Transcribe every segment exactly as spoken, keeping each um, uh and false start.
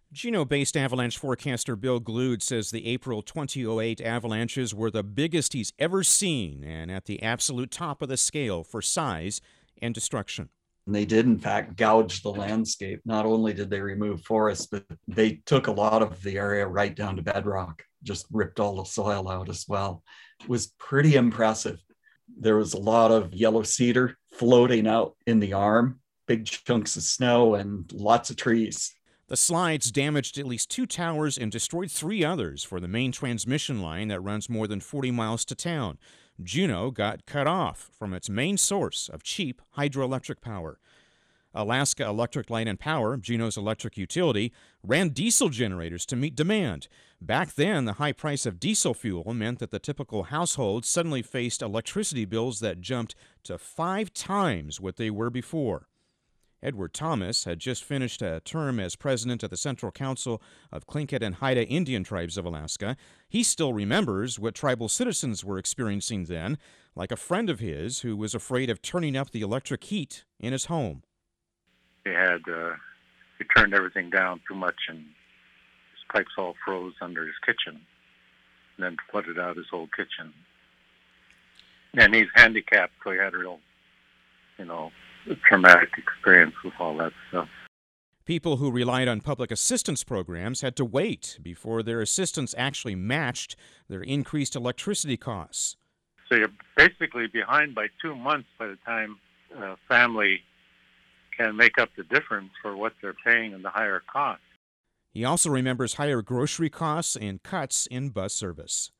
Juneau-based avalanche forecaster Bill Glued says the April twenty oh eight avalanches were the biggest he's ever seen and at the absolute top of the scale for size and destruction. And they did, in fact, gouge the landscape. Not only did they remove forests, but they took a lot of the area right down to bedrock, just ripped all the soil out as well. It was pretty impressive. There was a lot of yellow cedar floating out in the arm, big chunks of snow, and lots of trees. The slides damaged at least two towers and destroyed three others for the main transmission line that runs more than forty miles to town. Juneau got cut off from its main source of cheap hydroelectric power. Alaska Electric Light and Power, Juneau's electric utility, ran diesel generators to meet demand. Back then, the high price of diesel fuel meant that the typical household suddenly faced electricity bills that jumped to five times what they were before. Edward Thomas had just finished a term as president of the Central Council of Tlingit and Haida Indian Tribes of Alaska. He still remembers what tribal citizens were experiencing then, like a friend of his who was afraid of turning up the electric heat in his home. He had uh, he turned everything down too much, and his pipes all froze under his kitchen, and then flooded out his whole kitchen. And he's handicapped, so he had a real, you know, traumatic experience with all that stuff. People who relied on public assistance programs had to wait before their assistance actually matched their increased electricity costs. So you're basically behind by two months by the time a family can make up the difference for what they're paying in the higher cost. He also remembers higher grocery costs and cuts in bus service.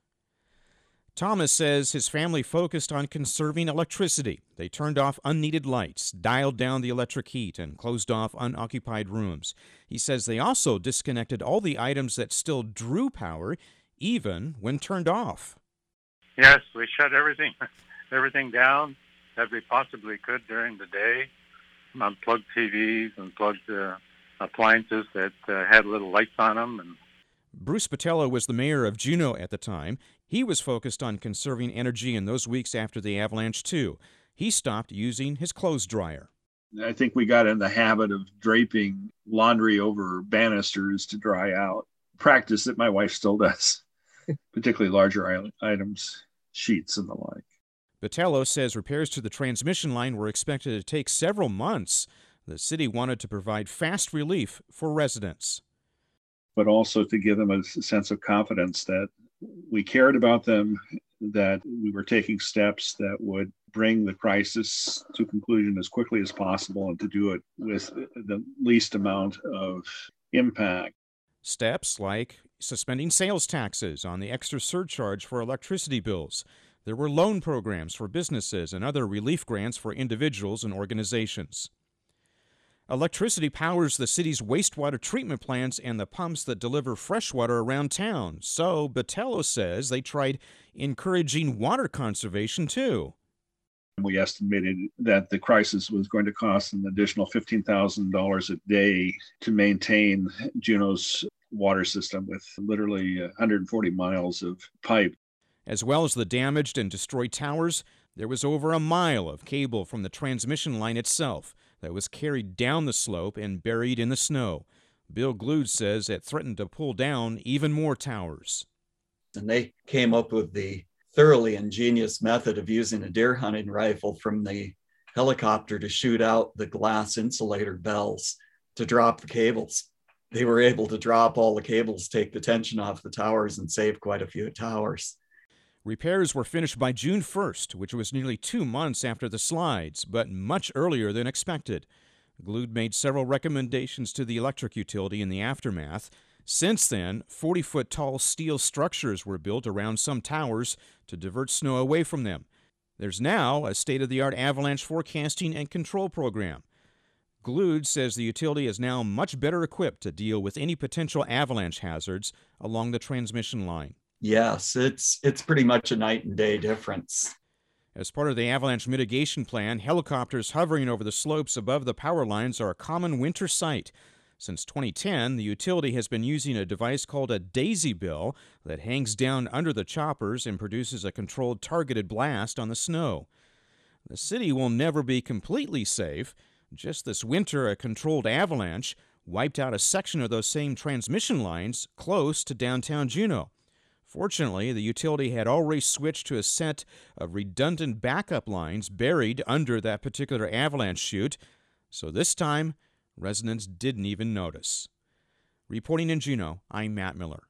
Thomas says his family focused on conserving electricity. They turned off unneeded lights, dialed down the electric heat, and closed off unoccupied rooms. He says they also disconnected all the items that still drew power, even when turned off. Yes, we shut everything, everything down that we possibly could during the day. Unplugged T Vs, unplugged uh, appliances that uh, had little lights on them. And Bruce Botello was the mayor of Juneau at the time. He was focused on conserving energy in those weeks after the avalanche, too. He stopped using his clothes dryer. I think we got in the habit of draping laundry over banisters to dry out. Practice that my wife still does, particularly larger items, sheets and the like. Botello says repairs to the transmission line were expected to take several months. The city wanted to provide fast relief for residents. But also to give them a sense of confidence that we cared about them, that we were taking steps that would bring the crisis to conclusion as quickly as possible and to do it with the least amount of impact. Steps like suspending sales taxes on the extra surcharge for electricity bills. There were loan programs for businesses and other relief grants for individuals and organizations. Electricity powers the city's wastewater treatment plants and the pumps that deliver fresh water around town. So Botello says they tried encouraging water conservation, too. We estimated that the crisis was going to cost an additional fifteen thousand dollars a day to maintain Juneau's water system with literally one hundred forty miles of pipe. As well as the damaged and destroyed towers, there was over a mile of cable from the transmission line itself that was carried down the slope and buried in the snow. Bill Glued says it threatened to pull down even more towers. And they came up with the thoroughly ingenious method of using a deer hunting rifle from the helicopter to shoot out the glass insulator bells to drop the cables. They were able to drop all the cables, take the tension off the towers, and save quite a few towers. Repairs were finished by June first, which was nearly two months after the slides, but much earlier than expected. Glued made several recommendations to the electric utility in the aftermath. Since then, forty-foot tall steel structures were built around some towers to divert snow away from them. There's now a state-of-the-art avalanche forecasting and control program. Glued says the utility is now much better equipped to deal with any potential avalanche hazards along the transmission line. Yes, it's it's pretty much a night and day difference. As part of the avalanche mitigation plan, helicopters hovering over the slopes above the power lines are a common winter sight. Since twenty ten, the utility has been using a device called a daisy bill that hangs down under the choppers and produces a controlled targeted blast on the snow. The city will never be completely safe. Just this winter, a controlled avalanche wiped out a section of those same transmission lines close to downtown Juneau. Fortunately, the utility had already switched to a set of redundant backup lines buried under that particular avalanche chute, so this time, residents didn't even notice. Reporting in Juneau, I'm Matt Miller.